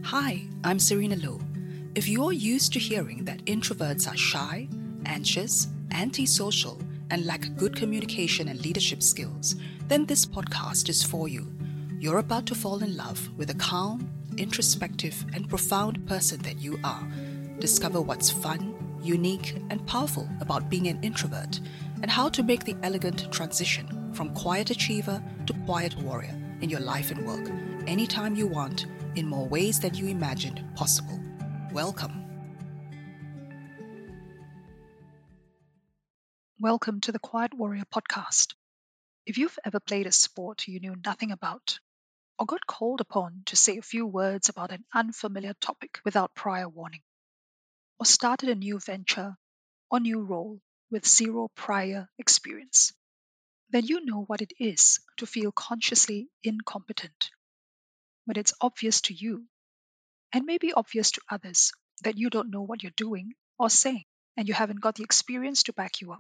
Hi, I'm Serena Low. If you're used to hearing that introverts are shy, anxious, antisocial, and lack good communication and leadership skills, then this podcast is for you. You're about to fall in love with a calm, introspective, and profound person that you are. Discover what's fun, unique, and powerful about being an introvert, and how to make the elegant transition from quiet achiever to quiet warrior in your life and work, anytime you want, in more ways than you imagined possible. Welcome. Welcome to the Quiet Warrior podcast. If you've ever played a sport you knew nothing about, or got called upon to say a few words about an unfamiliar topic without prior warning, or started a new venture or new role with zero prior experience, then you know what it is to feel consciously incompetent when it's obvious to you and maybe obvious to others that you don't know what you're doing or saying and you haven't got the experience to back you up.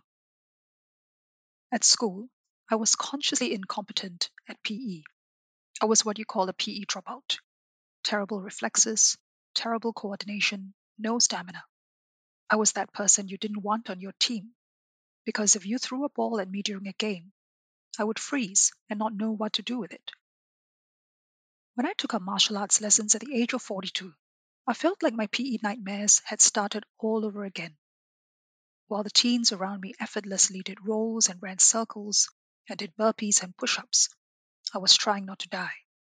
At school, I was consciously incompetent at PE. I was what you call a PE dropout. Terrible reflexes, terrible coordination, no stamina. I was that person you didn't want on your team because if you threw a ball at me during a game, I would freeze and not know what to do with it. When I took up martial arts lessons at the age of 42, I felt like my PE nightmares had started all over again. While the teens around me effortlessly did rolls and ran circles and did burpees and push-ups, I was trying not to die.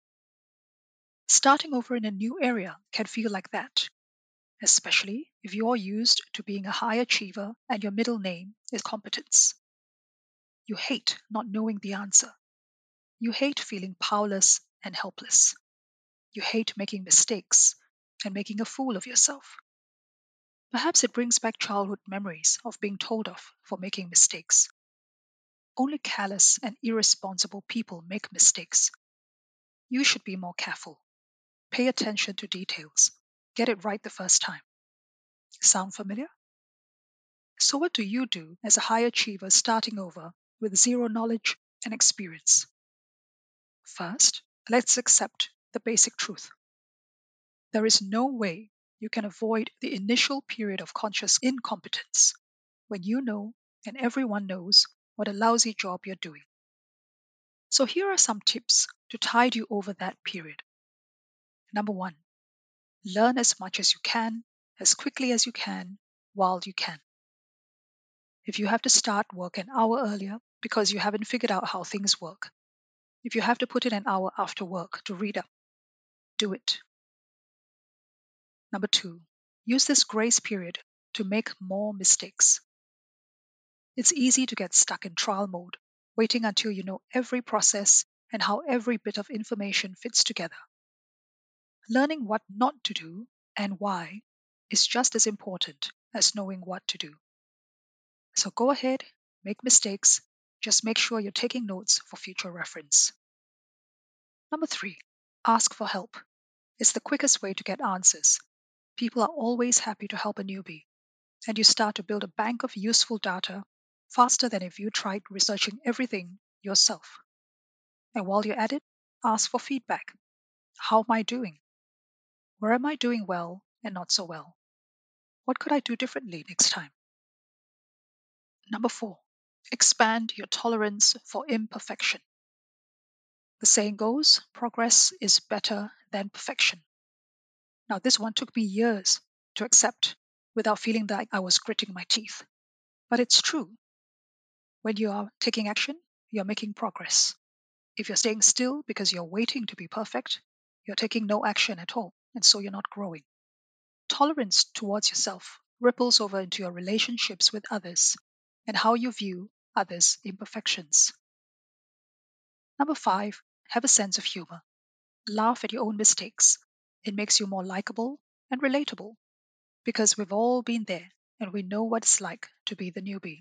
Starting over in a new area can feel like that, especially if you're used to being a high achiever and your middle name is competence. You hate not knowing the answer. You hate feeling powerless and helpless. You hate making mistakes and making a fool of yourself. Perhaps it brings back childhood memories of being told off for making mistakes. Only callous and irresponsible people make mistakes. You should be more careful. Pay attention to details. Get it right the first time. Sound familiar? So, what do you do as a high achiever starting over with zero knowledge and experience? First, let's accept the basic truth. There is no way you can avoid the initial period of conscious incompetence when you know and everyone knows what a lousy job you're doing. So, here are some tips to tide you over that period. Number one, learn as much as you can, as quickly as you can, while you can. If you have to start work an hour earlier because you haven't figured out how things work, if you have to put in an hour after work to read up, do it. Number two, use this grace period to make more mistakes. It's easy to get stuck in trial mode, waiting until you know every process and how every bit of information fits together. Learning what not to do and why is just as important as knowing what to do. So go ahead, make mistakes, just make sure you're taking notes for future reference. Number three, ask for help. It's the quickest way to get answers. People are always happy to help a newbie, and you start to build a bank of useful data faster than if you tried researching everything yourself. And while you're at it, ask for feedback. How am I doing? Where am I doing well and not so well? What could I do differently next time? Number four, expand your tolerance for imperfection. The saying goes, progress is better than perfection. Now, this one took me years to accept without feeling that I was gritting my teeth. But it's true. When you are taking action, you're making progress. If you're staying still because you're waiting to be perfect, you're taking no action at all, and so you're not growing. Tolerance towards yourself ripples over into your relationships with others and how you view others' imperfections. Number five, have a sense of humor. Laugh at your own mistakes. It makes you more likable and relatable because we've all been there and we know what it's like to be the newbie.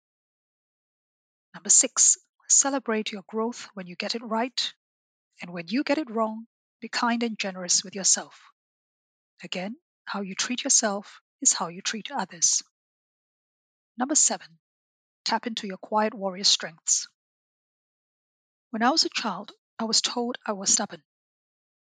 Number six, celebrate your growth when you get it right, and when you get it wrong, be kind and generous with yourself. Again, how you treat yourself is how you treat others. Number seven, tap into your quiet warrior strengths. When I was a child, I was told I was stubborn.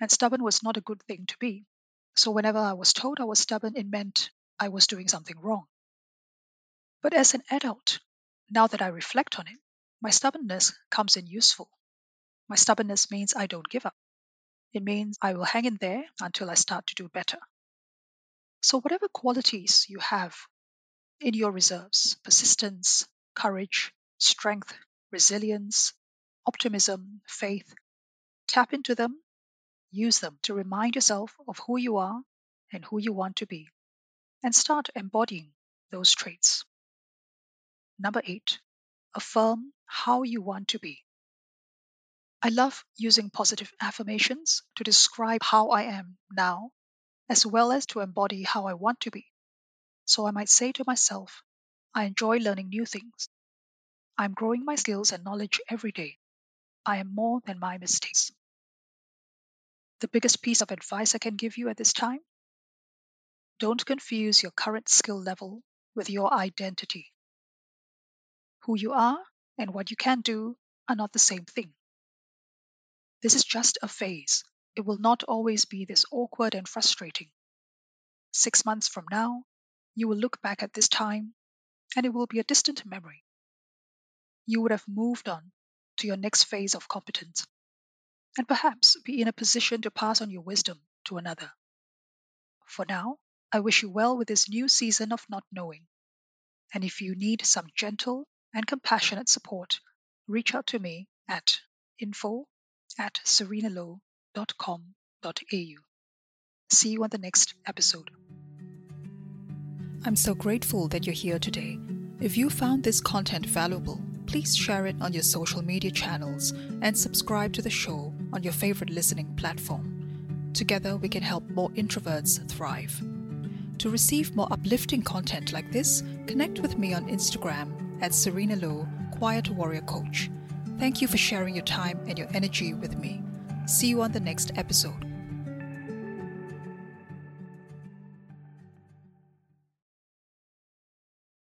and stubborn was not a good thing to be. So whenever I was told I was stubborn, it meant I was doing something wrong. But as an adult, now that I reflect on it, my stubbornness comes in useful. My stubbornness means I don't give up. It means I will hang in there until I start to do better. So, whatever qualities you have in your reserves, persistence, courage, strength, resilience, optimism, faith, tap into them, use them to remind yourself of who you are and who you want to be, and start embodying those traits. Number 8, affirm how you want to be. I love using positive affirmations to describe how I am now, as well as to embody how I want to be. So I might say to myself, I enjoy learning new things. I'm growing my skills and knowledge every day. I am more than my mistakes. The biggest piece of advice I can give you at this time: don't confuse your current skill level with your identity. Who you are and what you can do are not the same thing. This is just a phase. It will not always be this awkward and frustrating. 6 months from now, you will look back at this time and it will be a distant memory. You would have moved on to your next phase of competence and perhaps be in a position to pass on your wisdom to another. For now, I wish you well with this new season of not knowing. And if you need some gentle and compassionate support, reach out to me at info@serenalow.com.au. See you on the next episode. I'm so grateful that you're here today. If you found this content valuable, please share it on your social media channels and subscribe to the show on your favorite listening platform. Together, we can help more introverts thrive. To receive more uplifting content like this, connect with me on Instagram @SerenaLow, Quiet Warrior Coach. Thank you for sharing your time and your energy with me. See you on the next episode.